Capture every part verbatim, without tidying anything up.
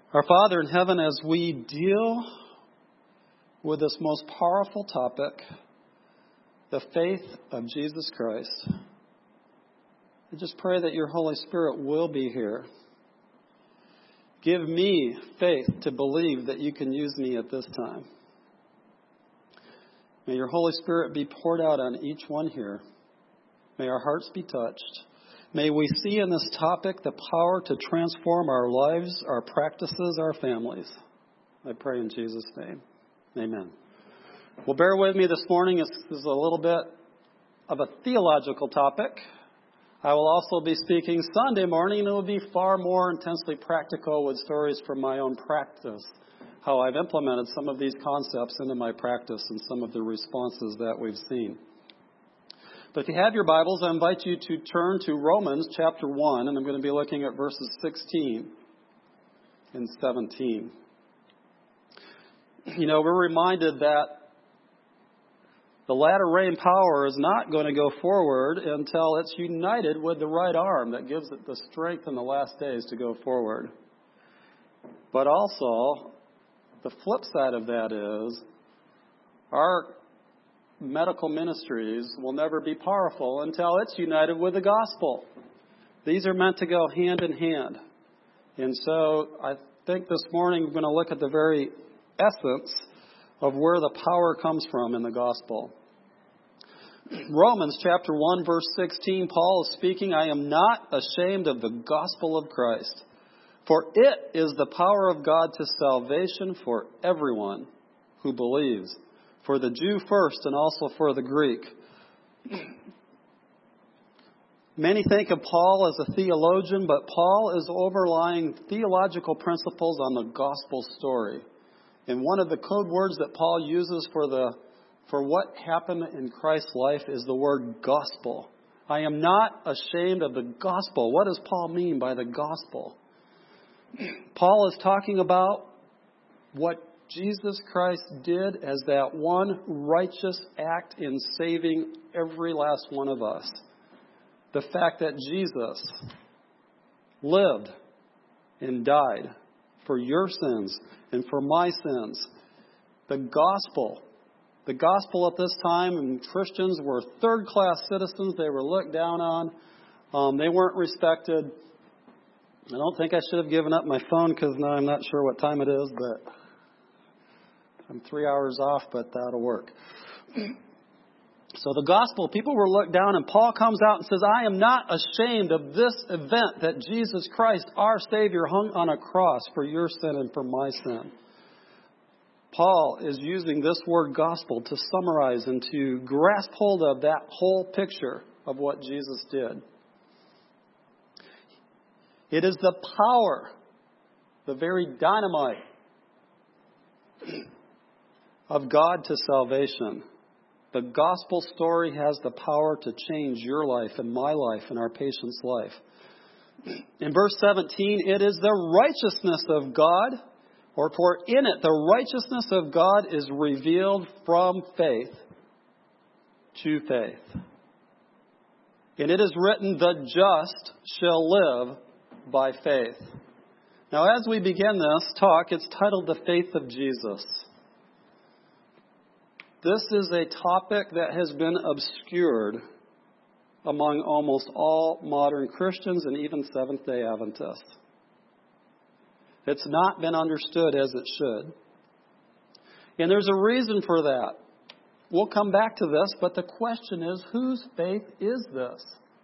Our Father in heaven, as we deal with this most powerful topic, the faith of Jesus Christ, I just pray that your Holy Spirit will be here. Give me faith to believe that you can use me at this time. May your Holy Spirit be poured out on each one here. May our hearts be touched. May we see in this topic the power to transform our lives, our practices, our families. I pray in Jesus' name. Amen. Well, bear with me this morning. This is a little bit of a theological topic. I will also be speaking Sunday morning, and it will be far more intensely practical with stories from my own practice, how I've implemented some of these concepts into my practice and some of the responses that we've seen. But if you have your Bibles, I invite you to turn to Romans chapter one, and I'm going to be looking at verses sixteen and seventeen. You know, we're reminded that the latter rain power is not going to go forward until it's united with the right arm that gives it the strength in the last days to go forward. But also, the flip side of that is our medical ministries will never be powerful until it's united with the gospel. These are meant to go hand in hand. And so I think this morning we're going to look at the very essence of where the power comes from in the gospel. Romans chapter one, verse sixteen, Paul is speaking, I am not ashamed of the gospel of Christ, for it is the power of God to salvation for everyone who believes, for the Jew first and also for the Greek. Many think of Paul as a theologian, but Paul is overlying theological principles on the gospel story. And one of the code words that Paul uses for the for what happened in Christ's life is the word gospel. I am not ashamed of the gospel. What does Paul mean by the gospel? Paul is talking about what Jesus Christ did as that one righteous act in saving every last one of us. The fact that Jesus lived and died for your sins and for my sins. The gospel. The gospel at this time, and Christians were third-class citizens. They were looked down on. Um, they weren't respected. I don't think I should have given up my phone because now I'm not sure what time it is, but I'm three hours off, but that'll work. So the gospel, people were looked down, and Paul comes out and says, I am not ashamed of this event that Jesus Christ, our Savior, hung on a cross for your sin and for my sin. Paul is using this word gospel to summarize and to grasp hold of that whole picture of what Jesus did. It is the power, the very dynamite of God to salvation. The gospel story has the power to change your life and my life and our patient's life. In verse seventeen, it is the righteousness of God, or for in it the righteousness of God is revealed from faith to faith. And it is written, the just shall live by faith. Now as we begin this talk, it's titled The Faith of Jesus. This is a topic that has been obscured among almost all modern Christians and even Seventh-day Adventists. It's not been understood as it should. And there's a reason for that. We'll come back to this, but the question is, whose faith is this?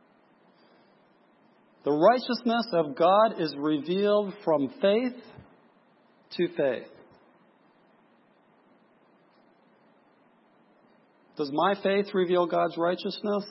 The righteousness of God is revealed from faith to faith. Does my faith reveal God's righteousness?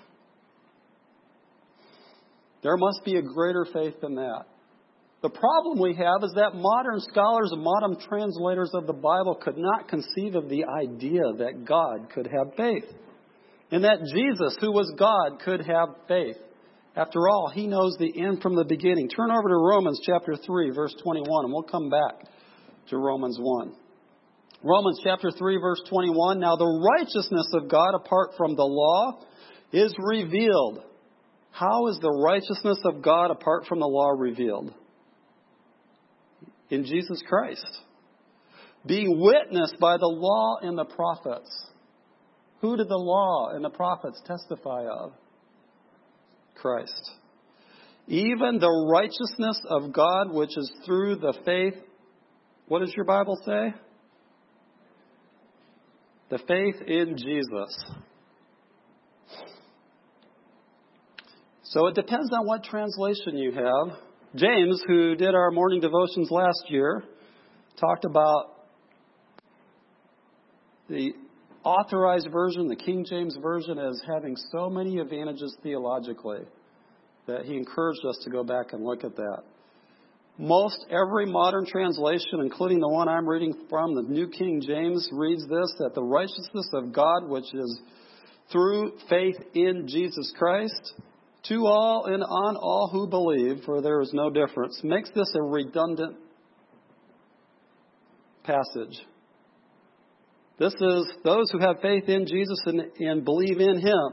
There must be a greater faith than that. The problem we have is that modern scholars and modern translators of the Bible could not conceive of the idea that God could have faith. And that Jesus, who was God, could have faith. After all, He knows the end from the beginning. Turn over to Romans chapter three, verse twenty-one, and we'll come back to Romans one. Romans chapter three, verse twenty-one. Now the righteousness of God apart from the law is revealed. How is the righteousness of God apart from the law revealed? in Jesus Christ. Being witnessed by the law and the prophets. Who did the law and the prophets testify of? Christ. Even the righteousness of God, which is through the faith. What does your Bible say? The faith in Jesus. So it depends on what translation you have. James, who did our morning devotions last year, talked about the authorized version, the King James Version, as having so many advantages theologically that he encouraged us to go back and look at that. Most every modern translation, including the one I'm reading from, the New King James, reads this, that the righteousness of God, which is through faith in Jesus Christ, to all and on all who believe, for there is no difference, makes this a redundant passage. This is those who have faith in Jesus and, and believe in Him.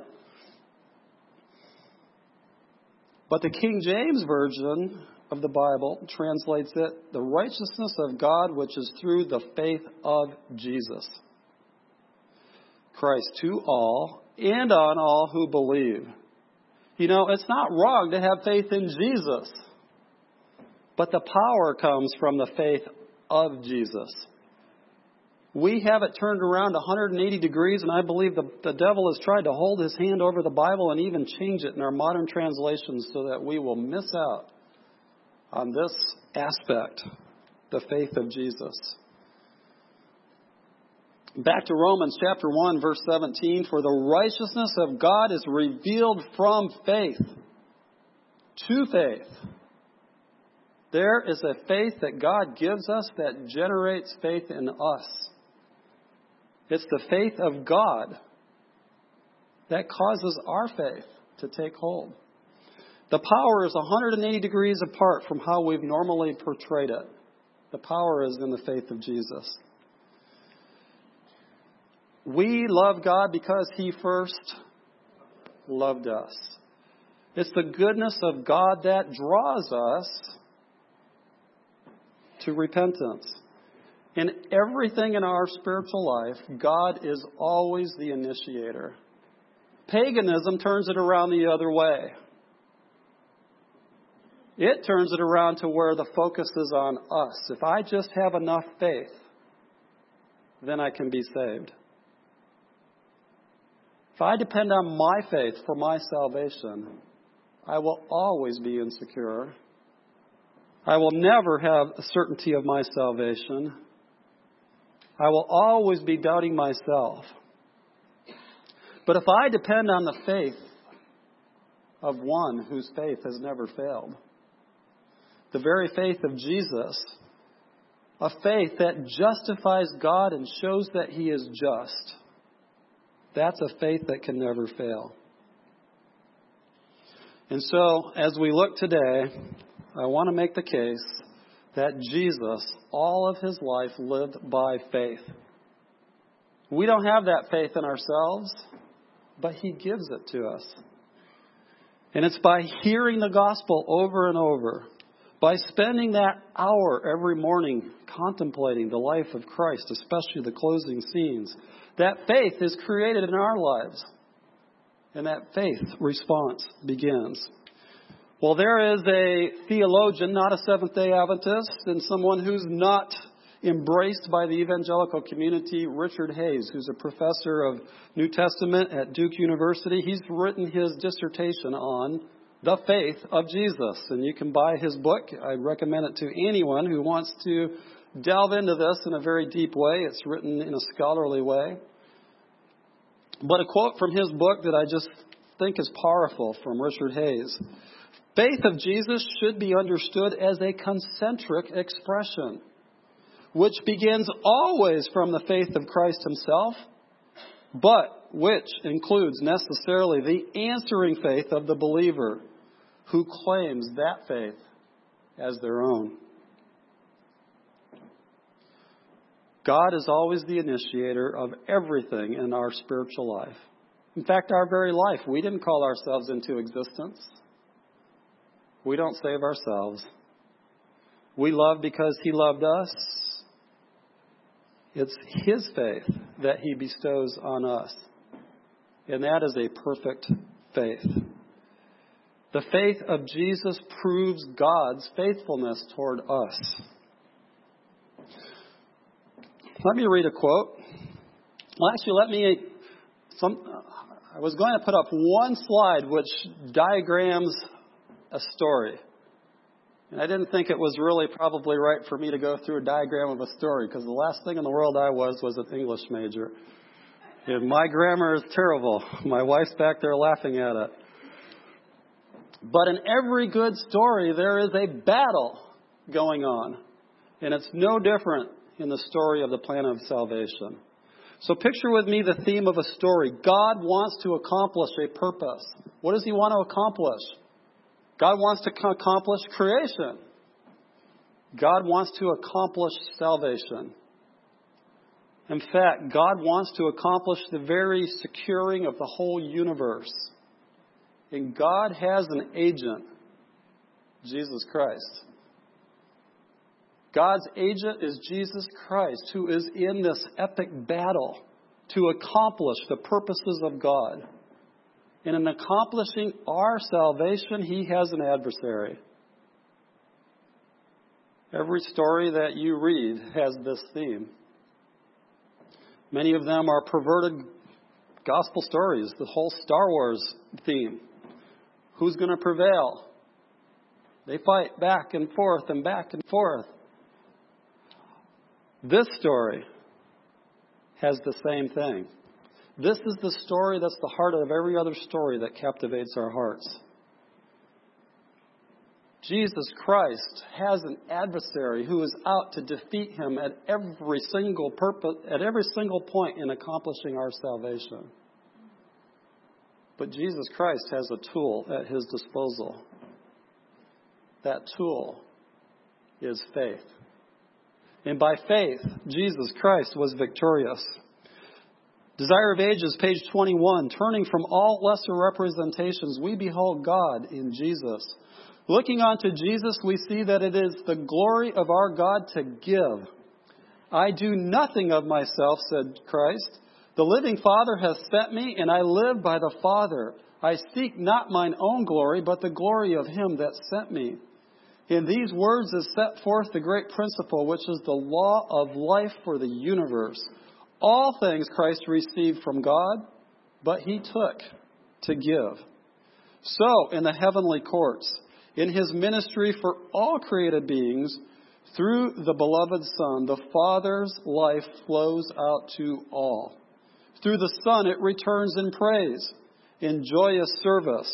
But the King James Version of the Bible translates it, the righteousness of God, which is through the faith of Jesus Christ, to all and on all who believe. You know, it's not wrong to have faith in Jesus, but the power comes from the faith of Jesus. We have it turned around one hundred eighty degrees, and I believe the, the devil has tried to hold his hand over the Bible and even change it in our modern translations so that we will miss out on this aspect, the faith of Jesus. Back to Romans chapter one, verse seventeen. For the righteousness of God is revealed from faith to faith. There is a faith that God gives us that generates faith in us. It's the faith of God that causes our faith to take hold. The power is one hundred eighty degrees apart from how we've normally portrayed it. The power is in the faith of Jesus. We love God because He first loved us. It's the goodness of God that draws us to repentance. In everything in our spiritual life, God is always the initiator. Paganism turns it around the other way. It turns it around to where the focus is on us. If I just have enough faith, then I can be saved. If I depend on my faith for my salvation, I will always be insecure. I will never have a certainty of my salvation. I will always be doubting myself. But if I depend on the faith of one whose faith has never failed, the very faith of Jesus, a faith that justifies God and shows that He is just, that's a faith that can never fail. And so, as we look today, I want to make the case that Jesus, all of His life, lived by faith. We don't have that faith in ourselves, but He gives it to us. And it's by hearing the gospel over and over, by spending that hour every morning contemplating the life of Christ, especially the closing scenes, that faith is created in our lives. And that faith response begins. Well, there is a theologian, not a Seventh-day Adventist, and someone who's not embraced by the evangelical community, Richard Hays, who's a professor of New Testament at Duke University. He's written his dissertation on the faith of Jesus, and you can buy his book. I recommend it to anyone who wants to delve into this in a very deep way. It's written in a scholarly way. But a quote from his book that I just think is powerful from Richard Hays. Faith of Jesus should be understood as a concentric expression, which begins always from the faith of Christ Himself, but which includes necessarily the answering faith of the believer who claims that faith as their own. God is always the initiator of everything in our spiritual life. In fact, our very life, we didn't call ourselves into existence. We don't save ourselves. We love because He loved us. It's His faith that He bestows on us. And that is a perfect faith. The faith of Jesus proves God's faithfulness toward us. Let me read a quote. Well, actually, let me... Some, I was going to put up one slide which diagrams a story. And I didn't think it was really probably right for me to go through a diagram of a story, because the last thing in the world I was was an English major. And my grammar is terrible. My wife's back there laughing at it. But in every good story, there is a battle going on. And it's no different in the story of the plan of salvation. So picture with me the theme of a story. God wants to accomplish a purpose. What does He want to accomplish? God wants to accomplish creation. God wants to accomplish salvation. In fact, God wants to accomplish the very securing of the whole universe. And God has an agent, Jesus Christ. God's agent is Jesus Christ, who is in this epic battle to accomplish the purposes of God. And in accomplishing our salvation, He has an adversary. Every story that you read has this theme. Many of them are perverted gospel stories, the whole Star Wars theme. Who's going to prevail? They fight back and forth and back and forth. This story has the same thing. This is the story that's the heart of every other story that captivates our hearts. Jesus Christ has an adversary who is out to defeat Him at every single purpose, at every single point in accomplishing our salvation. But Jesus Christ has a tool at His disposal. That tool is faith. And by faith, Jesus Christ was victorious. Desire of Ages, page twenty-one. Turning from all lesser representations, we behold God in Jesus. Looking unto Jesus, we see that it is the glory of our God to give. I do nothing of myself, said Christ. The living Father hath sent me, and I live by the Father. I seek not mine own glory, but the glory of Him that sent me. In these words is set forth the great principle, which is the law of life for the universe. All things Christ received from God, but He took to give. So, in the heavenly courts, in His ministry for all created beings, through the beloved Son, the Father's life flows out to all. Through the Son, it returns in praise, in joyous service.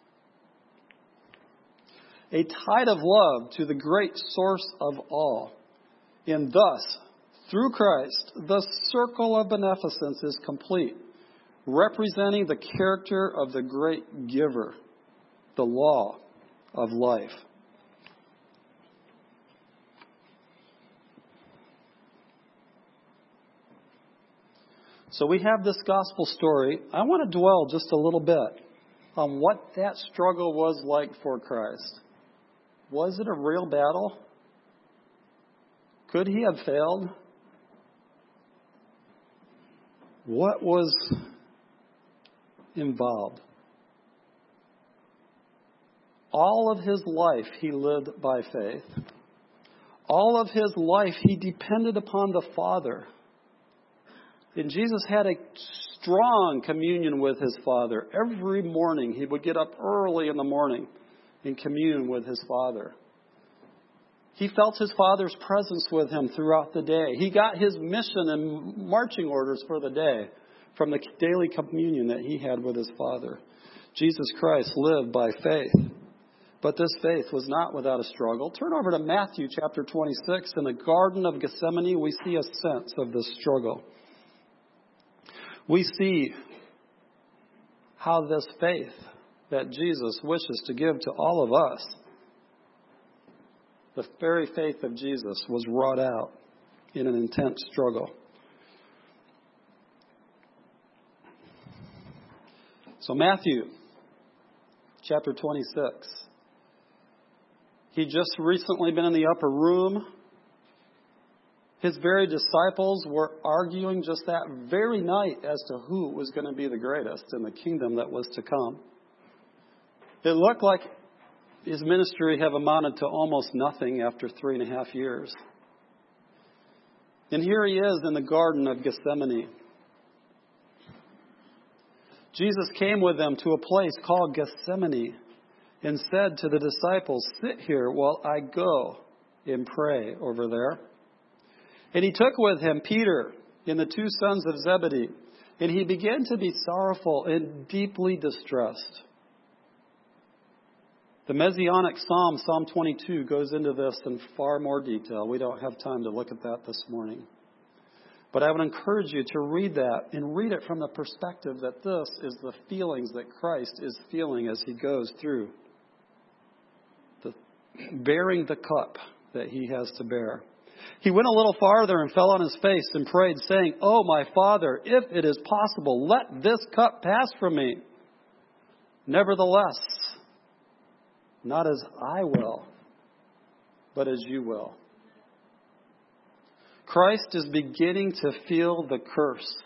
A tide of love to the great source of all. And thus, through Christ, the circle of beneficence is complete, representing the character of the great giver, the law of life. So we have this gospel story. I want to dwell just a little bit on what that struggle was like for Christ. Was it a real battle? Could He have failed? What was involved? All of His life He lived by faith. All of His life He depended upon the Father. And Jesus had a strong communion with His Father. Every morning He would get up early in the morning and commune with His Father. He felt His Father's presence with Him throughout the day. He got His mission and marching orders for the day from the daily communion that He had with His Father. Jesus Christ lived by faith. But this faith was not without a struggle. Turn over to Matthew chapter twenty-six. In the Garden of Gethsemane, we see a sense of this struggle. We see how this faith that Jesus wishes to give to all of us, the very faith of Jesus, was wrought out in an intense struggle. So Matthew chapter twenty-six. He'd just recently been in the upper room. His very disciples were arguing just that very night as to who was going to be the greatest in the kingdom that was to come. It looked like his ministry had amounted to almost nothing after three and a half years. And here he is in the Garden of Gethsemane. Jesus came with them to a place called Gethsemane and said to the disciples, "Sit here while I go and pray over there." And he took with him Peter and the two sons of Zebedee, and he began to be sorrowful and deeply distressed. The Messianic Psalm, Psalm twenty-two, goes into this in far more detail. We don't have time to look at that this morning. But I would encourage you to read that and read it from the perspective that this is the feelings that Christ is feeling as he goes through the, bearing the cup that he has to bear. He went a little farther and fell on his face and prayed, saying, "Oh, my Father, if it is possible, let this cup pass from me. Nevertheless, not as I will, but as you will." Christ is beginning to feel the curse.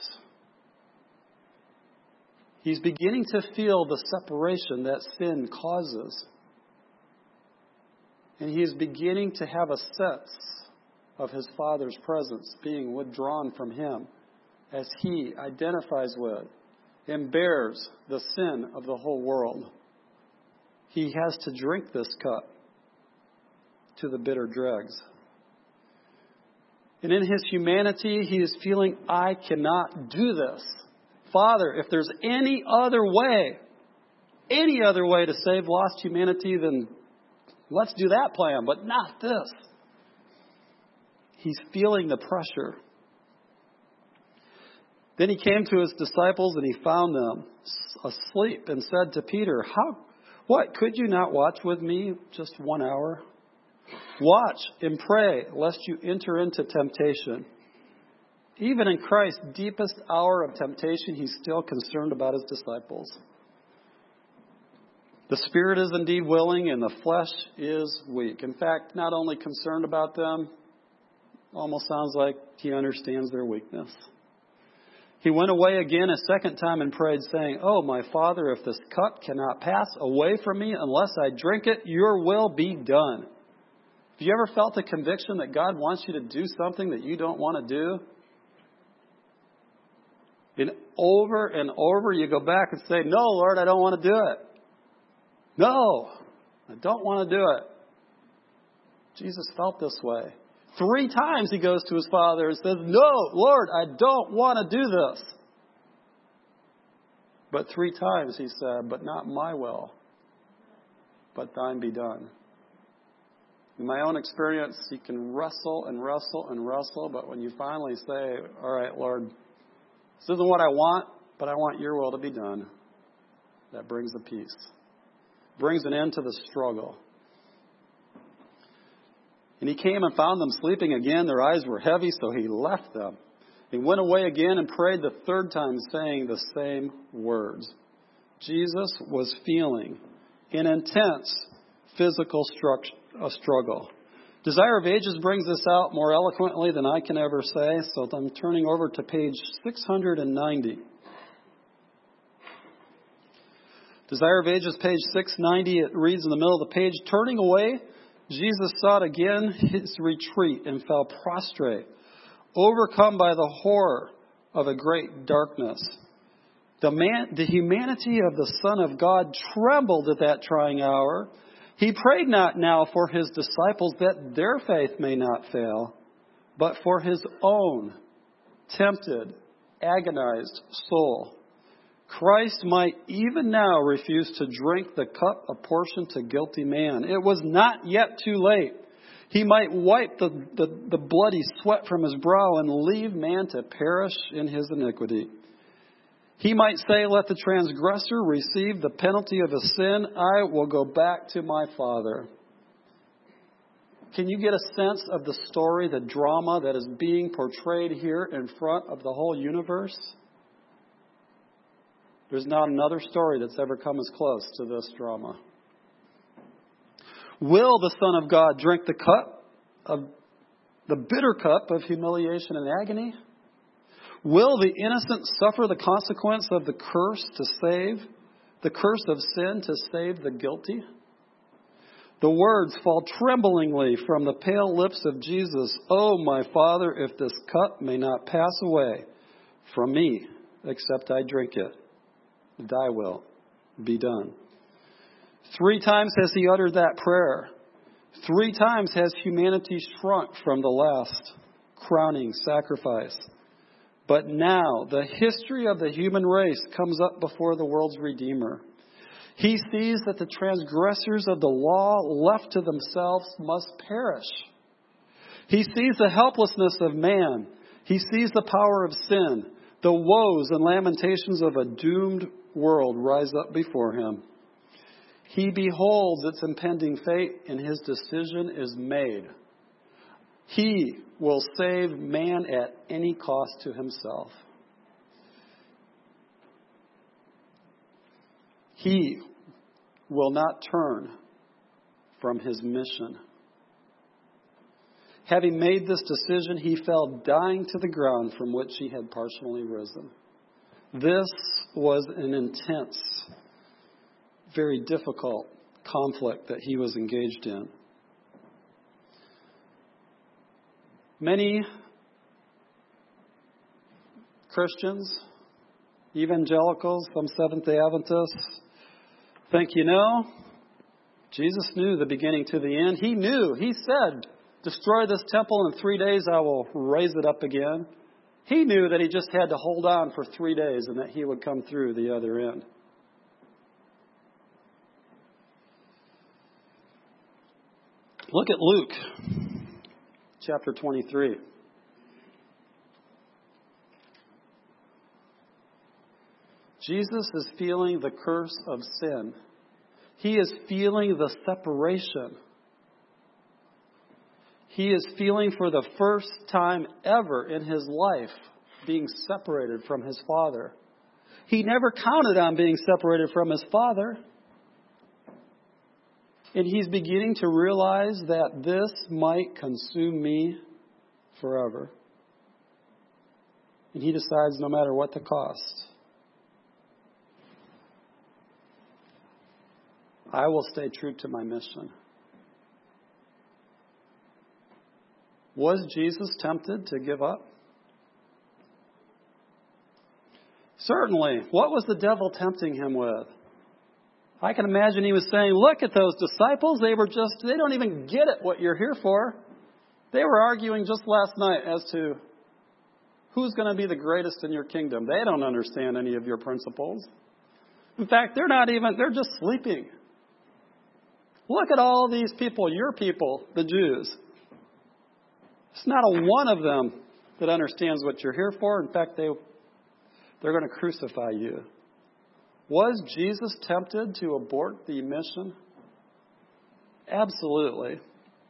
He's beginning to feel the separation that sin causes. And he is beginning to have a sense of his Father's presence being withdrawn from him as he identifies with and bears the sin of the whole world. He has to drink this cup to the bitter dregs. And in his humanity, he is feeling, I cannot do this. Father, if there's any other way, any other way to save lost humanity, then let's do that plan, but not this. He's feeling the pressure. Then he came to his disciples and he found them asleep and said to Peter, "How, what, could you not watch with me just one hour? Watch and pray lest you enter into temptation." Even in Christ's deepest hour of temptation, he's still concerned about his disciples. The spirit is indeed willing and the flesh is weak. In fact, not only concerned about them, almost sounds like he understands their weakness. He went away again a second time and prayed, saying, "Oh, my Father, if this cup cannot pass away from me unless I drink it, your will be done." Have you ever felt the conviction that God wants you to do something that you don't want to do? And over and over you go back and say, "No, Lord, I don't want to do it. No, I don't want to do it." Jesus felt this way. Three times he goes to his Father and says, "No, Lord, I don't want to do this." But three times he said, "But not my will, but thine be done." In my own experience, you can wrestle and wrestle and wrestle, but when you finally say, "All right, Lord, this isn't what I want, but I want your will to be done," that brings the peace. Brings an end to the struggle. And he came and found them sleeping again. Their eyes were heavy, so he left them. He went away again and prayed the third time, saying the same words. Jesus was feeling an intense physical struggle. Desire of Ages brings this out more eloquently than I can ever say, so I'm turning over to page six hundred ninety. Desire of Ages, page six ninety, it reads in the middle of the page, "Turning away, Jesus sought again his retreat and fell prostrate, overcome by the horror of a great darkness. The, man, the humanity of the Son of God trembled at that trying hour. He prayed not now for his disciples that their faith may not fail, but for his own tempted, agonized soul. Christ might even now refuse to drink the cup apportioned to guilty man. It was not yet too late. He might wipe the, the, the bloody sweat from his brow and leave man to perish in his iniquity. He might say, let the transgressor receive the penalty of his sin. I will go back to my Father." Can you get a sense of the story, the drama that is being portrayed here in front of the whole universe? There's not another story that's ever come as close to this drama. Will the Son of God drink the cup of the bitter cup of humiliation and agony? Will the innocent suffer the consequence of the curse to save, the curse of sin to save the guilty? The words fall tremblingly from the pale lips of Jesus. Oh, my Father, if this cup may not pass away from me, except I drink it, thy will be done. Three times has he uttered that prayer. Three times has humanity shrunk from the last crowning sacrifice. But now the history of the human race comes up before the world's Redeemer. He sees that the transgressors of the law left to themselves must perish. He sees the helplessness of man. He sees the power of sin, the woes and lamentations of a doomed world rise up before him. He beholds its impending fate, and his decision is made. He will save man at any cost to himself. He will not turn from his mission. Having made this decision, he fell dying to the ground from which he had partially risen. This was an intense, very difficult conflict that he was engaged in. Many Christians, evangelicals, some Seventh-day Adventists, think, you know, Jesus knew the beginning to the end. He knew. He said, destroy this temple in three days, I will raise it up again. He knew that he just had to hold on for three days and that he would come through the other end. Look at Luke chapter twenty-three. Jesus is feeling the curse of sin. He is feeling the separation. He is feeling for the first time ever in his life being separated from his Father. He never counted on being separated from his Father. And he's beginning to realize that this might consume me forever. And he decides no matter what the cost, I will stay true to my mission. Was Jesus tempted to give up? Certainly. What was the devil tempting him with? I can imagine he was saying, look at those disciples. They were just, they don't even get it what you're here for. They were arguing just last night as to who's going to be the greatest in your kingdom. They don't understand any of your principles. In fact, they're not even, they're just sleeping. Look at all these people, your people, the Jews. It's not a one of them that understands what you're here for. In fact, they, they're going to crucify you. Was Jesus tempted to abort the mission? Absolutely.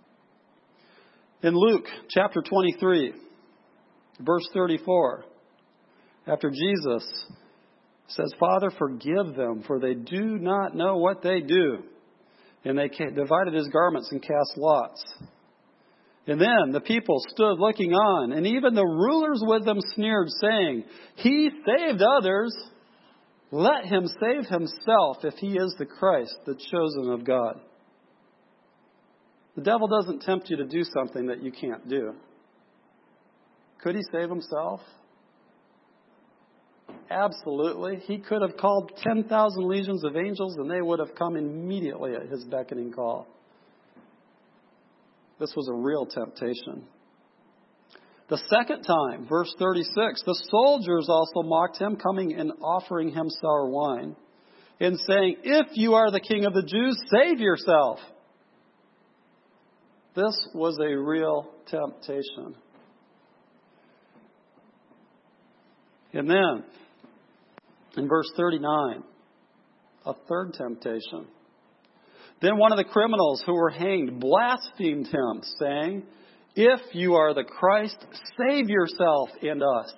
In Luke chapter twenty-three, verse thirty-four, after Jesus says, Father, forgive them, for they do not know what they do. And they divided his garments and cast lots. And then the people stood looking on, and even the rulers with them sneered, saying, He saved others. Let him save himself if he is the Christ, the chosen of God. The devil doesn't tempt you to do something that you can't do. Could he save himself? Absolutely. He could have called ten thousand legions of angels and they would have come immediately at his beckoning call. This was a real temptation. The second time, verse thirty-six, the soldiers also mocked him, coming and offering him sour wine, and saying, If you are the king of the Jews, save yourself. This was a real temptation. And then, in verse thirty-nine, a third temptation. Then one of the criminals who were hanged blasphemed him, saying, If you are the Christ, save yourself and us.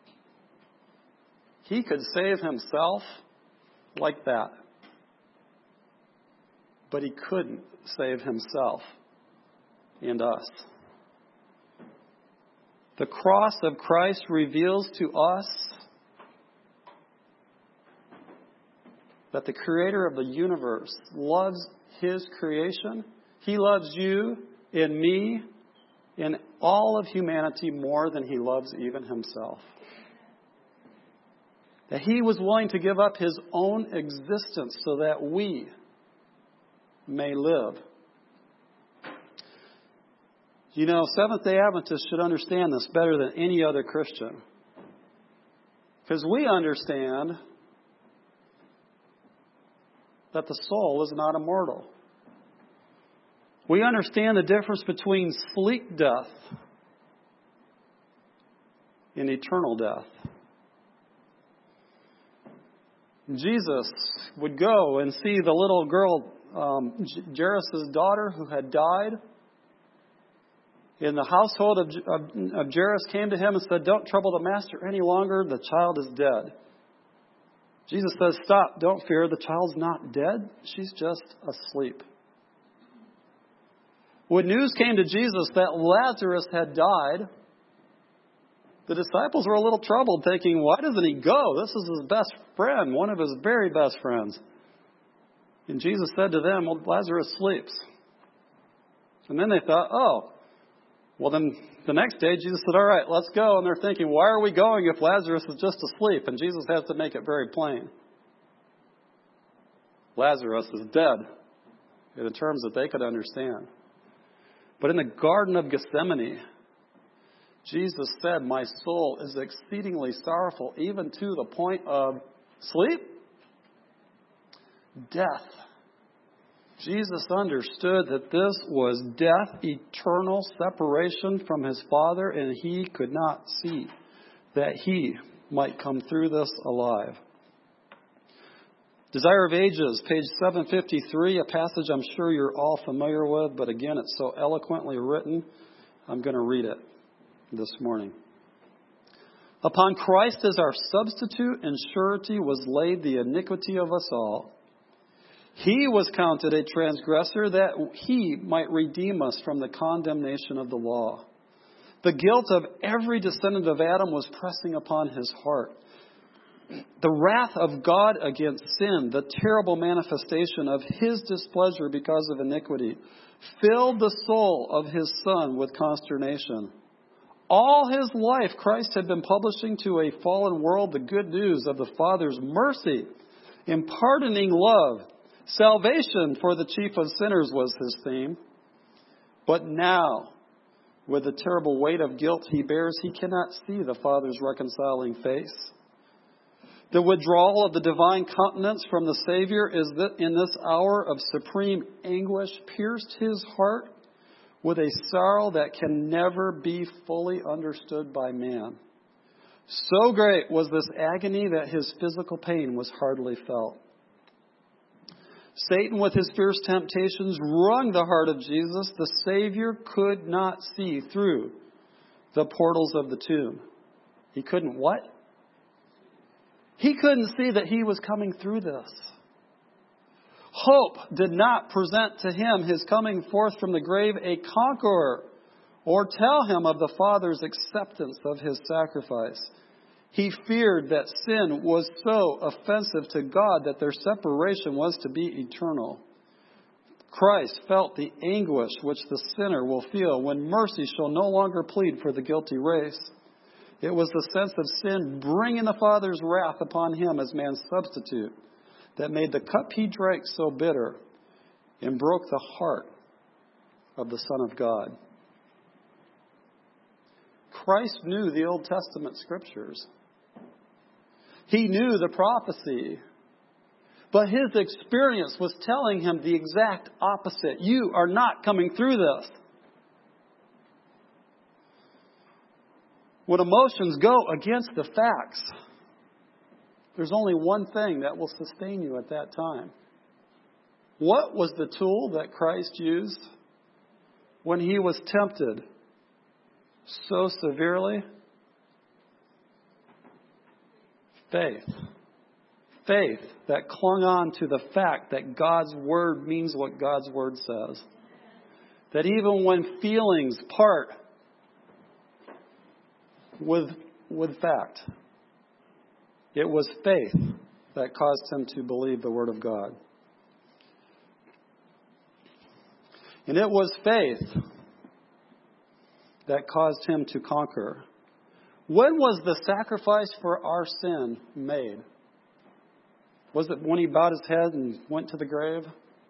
He could save himself like that. But he couldn't save himself and us. The cross of Christ reveals to us that the Creator of the universe loves His creation. He loves you and me and all of humanity more than He loves even Himself. That He was willing to give up His own existence so that we may live. You know, Seventh-day Adventists should understand this better than any other Christian. Because we understand that the soul is not immortal. We understand the difference between sleep death and eternal death. Jesus would go and see the little girl, um, Jairus' daughter, who had died. And the household of, of, of Jairus came to him and said, "Don't trouble the master any longer. The child is dead." Jesus says, "Stop. Don't fear. The child's not dead. She's just asleep." When news came to Jesus that Lazarus had died, the disciples were a little troubled, thinking, "Why doesn't he go? This is his best friend, one of his very best friends." And Jesus said to them, "Well, Lazarus sleeps." And then they thought, "Oh, well then the next day Jesus said, 'All right, let's go.' And they're thinking, why are we going if Lazarus is just asleep?" And Jesus has to make it very plain. Lazarus is dead in terms that they could understand. But in the Garden of Gethsemane, Jesus said, "My soul is exceedingly sorrowful, even to the point of sleep, death." Jesus understood that this was death, eternal separation from His Father, and He could not see that He might come through this alive. Desire of Ages, page seven fifty-three, a passage I'm sure you're all familiar with, but again, it's so eloquently written, I'm going to read it this morning. "Upon Christ as our substitute and surety was laid the iniquity of us all. He was counted a transgressor that He might redeem us from the condemnation of the law. The guilt of every descendant of Adam was pressing upon His heart. The wrath of God against sin, the terrible manifestation of His displeasure because of iniquity, filled the soul of His Son with consternation. All His life, Christ had been publishing to a fallen world the good news of the Father's mercy in pardoning love. Salvation for the chief of sinners was His theme. But now, with the terrible weight of guilt He bears, He cannot see the Father's reconciling face. The withdrawal of the divine countenance from the Savior is that in this hour of supreme anguish pierced His heart with a sorrow that can never be fully understood by man. So great was this agony that His physical pain was hardly felt. Satan, with his fierce temptations, wrung the heart of Jesus. The Savior could not see through the portals of the tomb. He couldn't what? He couldn't see that He was coming through this. Hope did not present to Him His coming forth from the grave a conqueror, or tell Him of the Father's acceptance of His sacrifice. He feared that sin was so offensive to God that their separation was to be eternal. Christ felt the anguish which the sinner will feel when mercy shall no longer plead for the guilty race. It was the sense of sin bringing the Father's wrath upon Him as man's substitute that made the cup He drank so bitter and broke the heart of the Son of God. Christ knew the Old Testament scriptures. He knew the prophecy. But His experience was telling Him the exact opposite. You are not coming through this. When emotions go against the facts, there's only one thing that will sustain you at that time. What was the tool that Christ used when He was tempted so severely? Faith. faith that clung on to the fact that God's Word means what God's Word says. That even when feelings part with, with fact, it was faith that caused him to believe the Word of God. And it was faith that caused him to conquer. When was the sacrifice for our sin made? Was it when he bowed his head and went to the grave?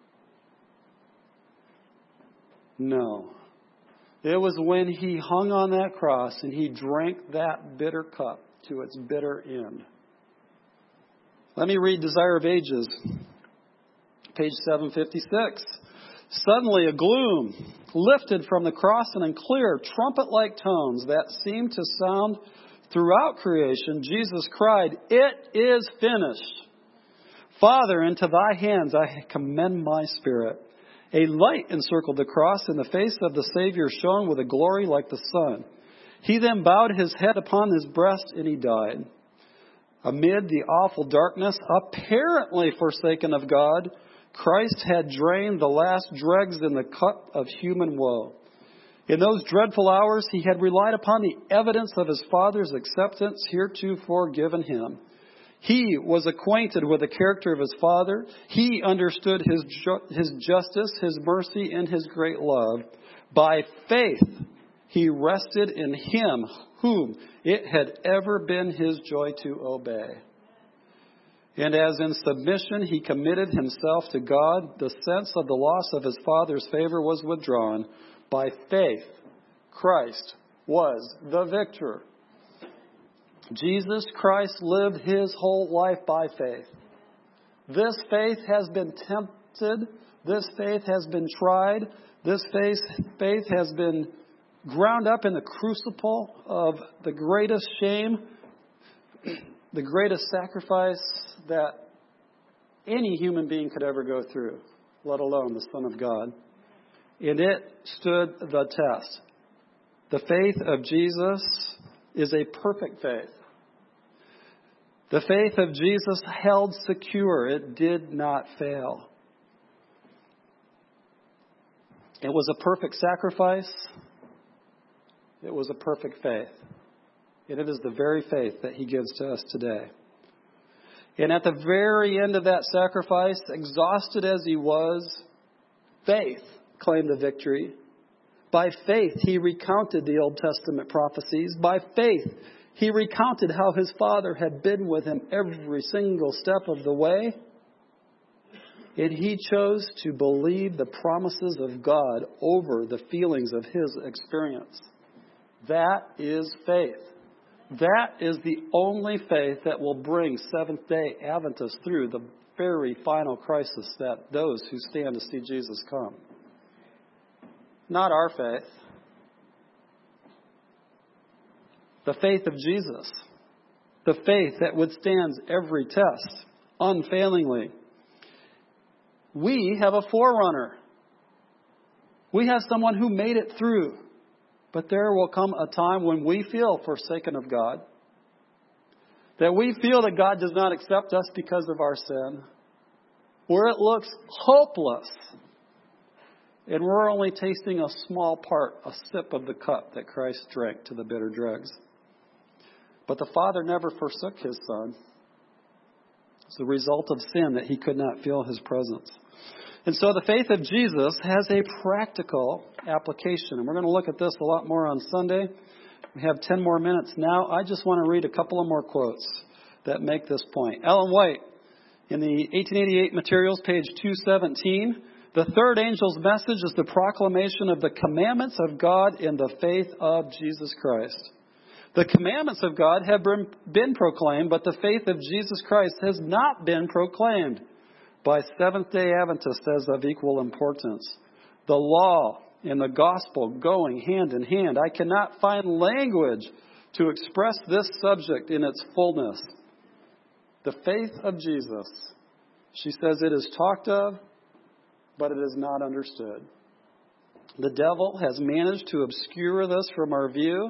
No. It was when he hung on that cross and he drank that bitter cup to its bitter end. Let me read Desire of Ages, page seven fifty-six. Suddenly a gloom lifted from the cross, and in clear trumpet-like tones that seemed to sound throughout creation, Jesus cried, "It is finished. Father, into thy hands I commend my spirit." A light encircled the cross, and the face of the Savior shone with a glory like the sun. He then bowed his head upon his breast, and he died. Amid the awful darkness, apparently forsaken of God, Christ had drained the last dregs in the cup of human woe. In those dreadful hours, he had relied upon the evidence of his Father's acceptance heretofore given him. He was acquainted with the character of his Father. He understood his ju- his justice, his mercy, and his great love. By faith, he rested in him whom it had ever been his joy to obey. And as in submission he committed himself to God, the sense of the loss of his Father's favor was withdrawn. By faith, Christ was the victor. Jesus Christ lived his whole life by faith. This faith has been tempted. This faith has been tried. This faith, faith has been ground up in the crucible of the greatest shame, the greatest sacrifice that any human being could ever go through, let alone the Son of God. And it stood the test. The faith of Jesus is a perfect faith. The faith of Jesus held secure. It did not fail. It was a perfect sacrifice. It was a perfect faith. And it is the very faith that he gives to us today. And at the very end of that sacrifice, exhausted as he was, faith claimed the victory. By faith, he recounted the Old Testament prophecies. By faith, he recounted how his Father had been with him every single step of the way. And he chose to believe the promises of God over the feelings of his experience. That is faith. That is the only faith that will bring Seventh-day Adventists through the very final crisis that those who stand to see Jesus come. Not our faith. The faith of Jesus. The faith that withstands every test unfailingly. We have a forerunner. We have someone who made it through. But there will come a time when we feel forsaken of God. That we feel that God does not accept us because of our sin. Where it looks hopeless. And we're only tasting a small part, a sip of the cup that Christ drank to the bitter dregs. But the Father never forsook his Son. It's the result of sin that he could not feel his presence. And so the faith of Jesus has a practical application. And we're going to look at this a lot more on Sunday. We have ten more minutes now. I just want to read a couple of more quotes that make this point. Ellen White, in the eighteen eighty-eight materials, page two seventeen, the third angel's message is the proclamation of the commandments of God in the faith of Jesus Christ. The commandments of God have been proclaimed, but the faith of Jesus Christ has not been proclaimed by Seventh-day Adventists as of equal importance. The law and the gospel going hand in hand. I cannot find language to express this subject in its fullness. The faith of Jesus, she says, it is talked of, but it is not understood. The devil has managed to obscure this from our view,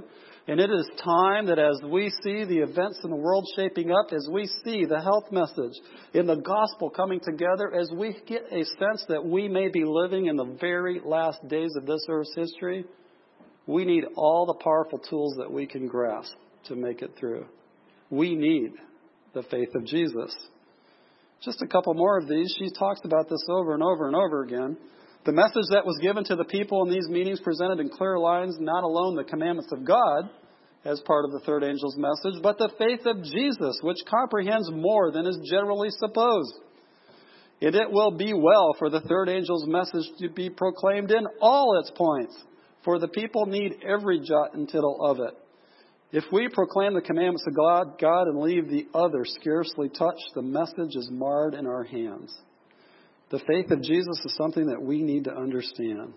And it is time that as we see the events in the world shaping up, as we see the health message in the gospel coming together, as we get a sense that we may be living in the very last days of this earth's history, we need all the powerful tools that we can grasp to make it through. We need the faith of Jesus. Just a couple more of these. She talks about this over and over and over again. The message that was given to the people in these meetings presented in clear lines not alone the commandments of God as part of the third angel's message, but the faith of Jesus, which comprehends more than is generally supposed. And it will be well for the third angel's message to be proclaimed in all its points, for the people need every jot and tittle of it. If we proclaim the commandments of God, God and leave the other scarcely touched, the message is marred in our hands. The faith of Jesus is something that we need to understand.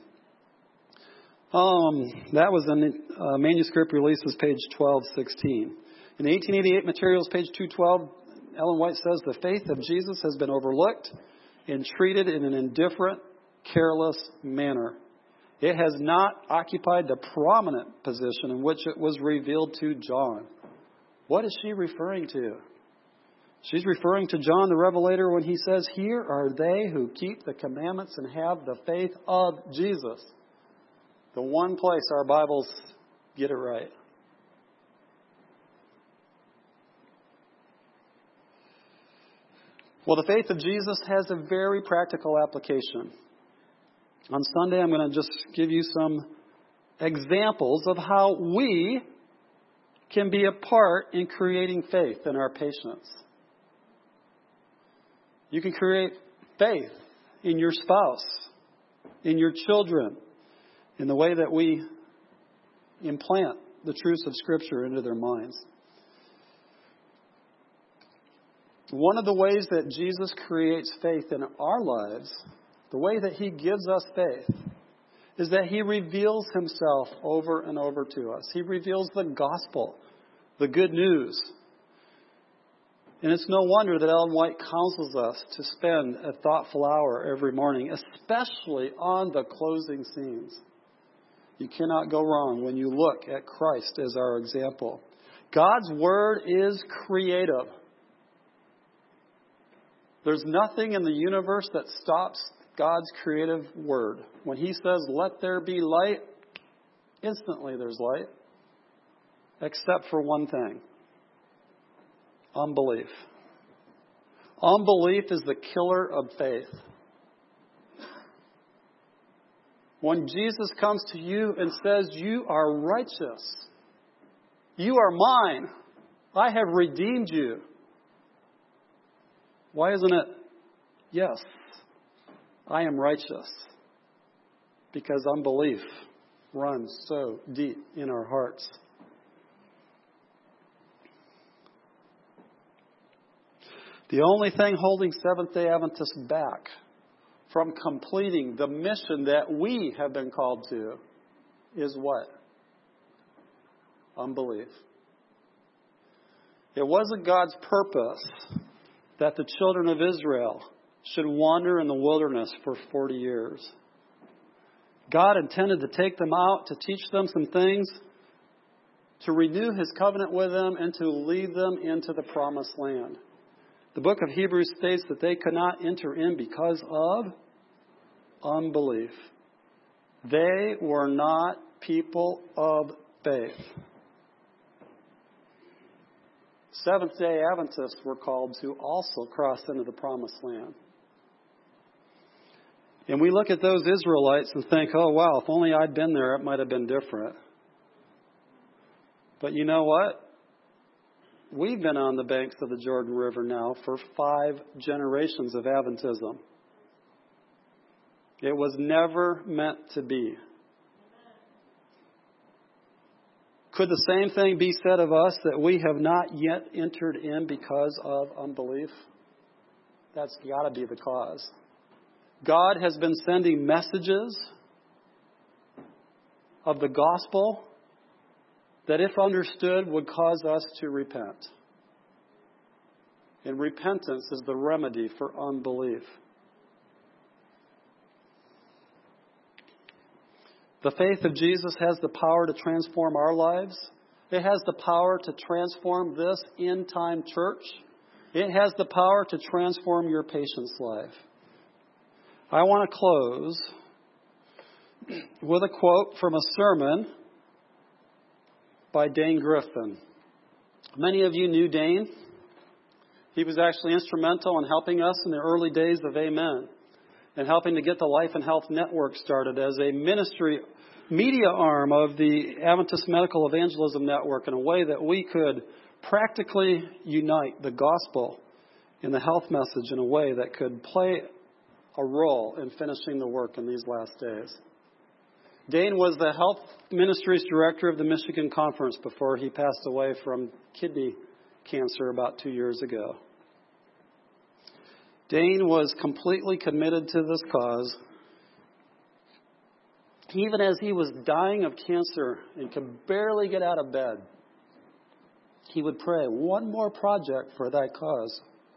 Um, that was in uh, manuscript releases, page twelve sixteen. In the eighteen eighty-eight materials, page two twelve, Ellen White says, the faith of Jesus has been overlooked and treated in an indifferent, careless manner. It has not occupied the prominent position in which it was revealed to John. What is she referring to? She's referring to John the Revelator when he says, here are they who keep the commandments and have the faith of Jesus. The one place our Bibles get it right. Well, the faith of Jesus has a very practical application. On Sunday, I'm going to just give you some examples of how we can be a part in creating faith in our patients. You can create faith in your spouse, in your children, in the way that we implant the truths of Scripture into their minds. One of the ways that Jesus creates faith in our lives, the way that He gives us faith, is that He reveals Himself over and over to us. He reveals the gospel, the good news. And it's no wonder that Ellen White counsels us to spend a thoughtful hour every morning, especially on the closing scenes. You cannot go wrong when you look at Christ as our example. God's Word is creative. There's nothing in the universe that stops God's creative Word. When He says, let there be light, instantly there's light. Except for one thing. Unbelief. Unbelief is the killer of faith. When Jesus comes to you and says, you are righteous. You are mine. I have redeemed you. Why isn't it, yes, I am righteous? Because unbelief runs so deep in our hearts. The only thing holding Seventh-day Adventists back from completing the mission that we have been called to is what? Unbelief. It wasn't God's purpose that the children of Israel should wander in the wilderness for forty years. God intended to take them out, to teach them some things, to renew His covenant with them, and to lead them into the promised land. The book of Hebrews states that they could not enter in because of unbelief. They were not people of faith. Seventh-day Adventists were called to also cross into the promised land. And we look at those Israelites and think, oh, wow, if only I'd been there, it might have been different. But you know what? We've been on the banks of the Jordan River now for five generations of Adventism. It was never meant to be. Could the same thing be said of us, that we have not yet entered in because of unbelief? That's got to be the cause. God has been sending messages of the gospel that, if understood, would cause us to repent. And repentance is the remedy for unbelief. The faith of Jesus has the power to transform our lives It has the power to transform this end-time church. It has the power to transform your patient's life. I want to close with a quote from a sermon by Dane Griffin. Many of you knew Dane. He was actually instrumental in helping us in the early days of Amen and helping to get the Life and Health Network started as a ministry media arm of the Adventist Medical Evangelism Network in a way that we could practically unite the gospel and the health message in a way that could play a role in finishing the work in these last days. Dane was the health ministries director of the Michigan Conference before he passed away from kidney cancer about two years ago. Dane was completely committed to this cause. Even as he was dying of cancer and could barely get out of bed, he would pray, one more project for thy cause.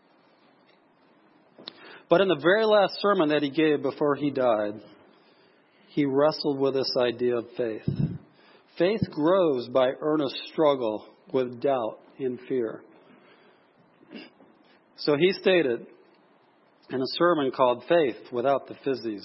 But in the very last sermon that he gave before he died, he wrestled with this idea of faith. Faith grows by earnest struggle with doubt and fear. So he stated in a sermon called Faith Without the Fizzies,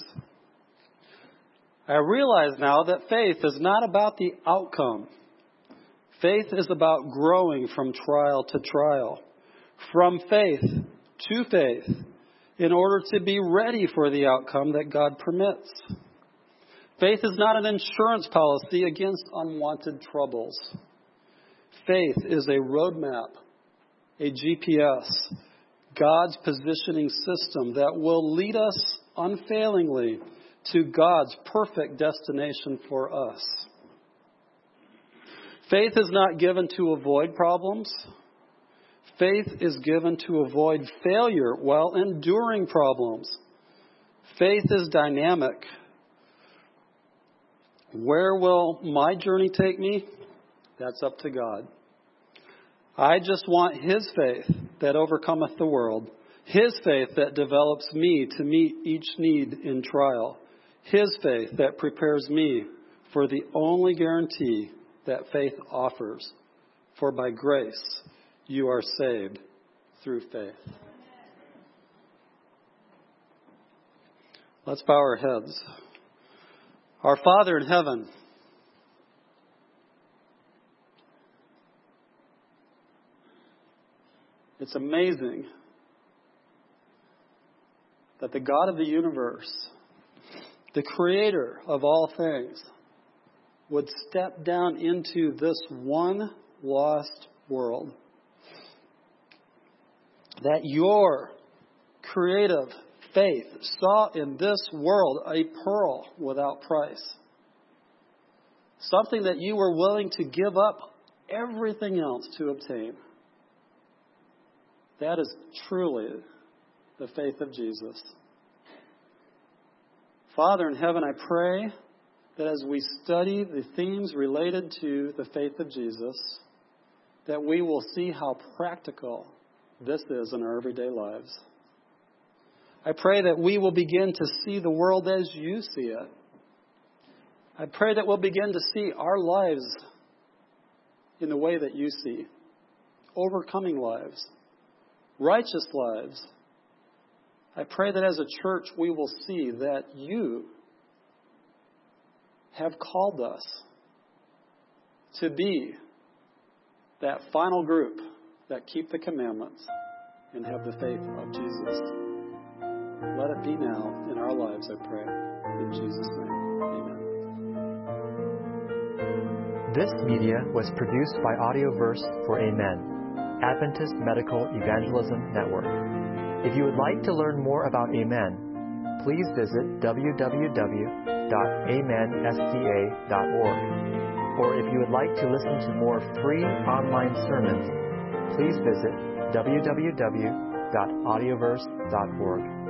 I realize now that faith is not about the outcome. Faith is about growing from trial to trial, from faith to faith, in order to be ready for the outcome that God permits. Faith is not an insurance policy against unwanted troubles. Faith is a roadmap, a G P S, God's positioning system that will lead us unfailingly to God's perfect destination for us. Faith is not given to avoid problems. Faith is given to avoid failure while enduring problems. Faith is dynamic. Where will my journey take me? That's up to God. I just want His faith that overcometh the world. His faith that develops me to meet each need in trial. His faith that prepares me for the only guarantee that faith offers. For by grace you are saved through faith. Let's bow our heads. Our Father in heaven, it's amazing that the God of the universe, the creator of all things, would step down into this one lost world. That your creative faith saw in this world a pearl without price. Something that you were willing to give up everything else to obtain. That is truly the faith of Jesus. Father in heaven, I pray that as we study the themes related to the faith of Jesus, that we will see how practical this is in our everyday lives. I pray that we will begin to see the world as you see it. I pray that we'll begin to see our lives in the way that you see. Overcoming lives. Righteous lives. I pray that as a church we will see that you have called us to be that final group that keep the commandments and have the faith of Jesus. Let it be now in our lives, I pray. In Jesus' name, amen. This media was produced by Audioverse for Amen, Adventist Medical Evangelism Network. If you would like to learn more about Amen, please visit w w w dot amen s d a dot org. Or if you would like to listen to more free online sermons, please visit w w w dot audioverse dot org.